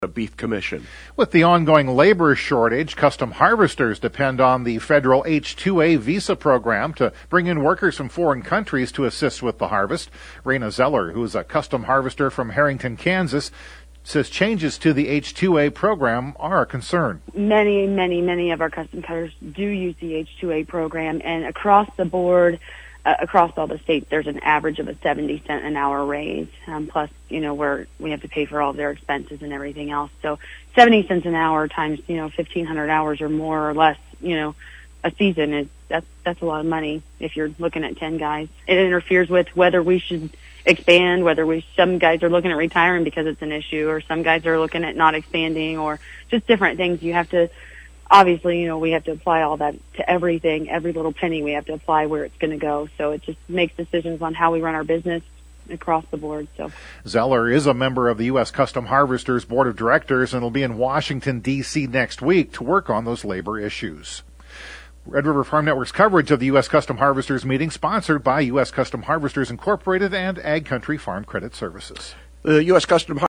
Beef Commission. With the ongoing labor shortage, custom harvesters depend on the federal H-2A visa program to bring in workers from foreign countries to assist with the harvest. Raina Zeller, who is a custom harvester from Harrington, Kansas, says changes to the H-2A program are a concern. Many of our custom cutters do use the H-2A program, and across the board, across all the states, there's an average of a 70-cent an hour raise. Plus, we have to pay for all of their expenses and everything else. So 70 cents an hour times, 1,500 hours or more or less, a season that's a lot of money if you're looking at 10 guys. It interferes with whether we should expand, some guys are looking at retiring because it's an issue, or some guys are looking at not expanding, or just different things. You have to, obviously, we have to apply all that to everything, every little penny we have to apply where it's going to go. So it just makes decisions on how we run our business across the board. So Zeller is a member of the U.S. Custom Harvesters Board of Directors and will be in Washington, D.C. next week to work on those labor issues. Red River Farm Network's coverage of the U.S. Custom Harvesters meeting, sponsored by U.S. Custom Harvesters Incorporated and Ag Country Farm Credit Services. The U.S. Custom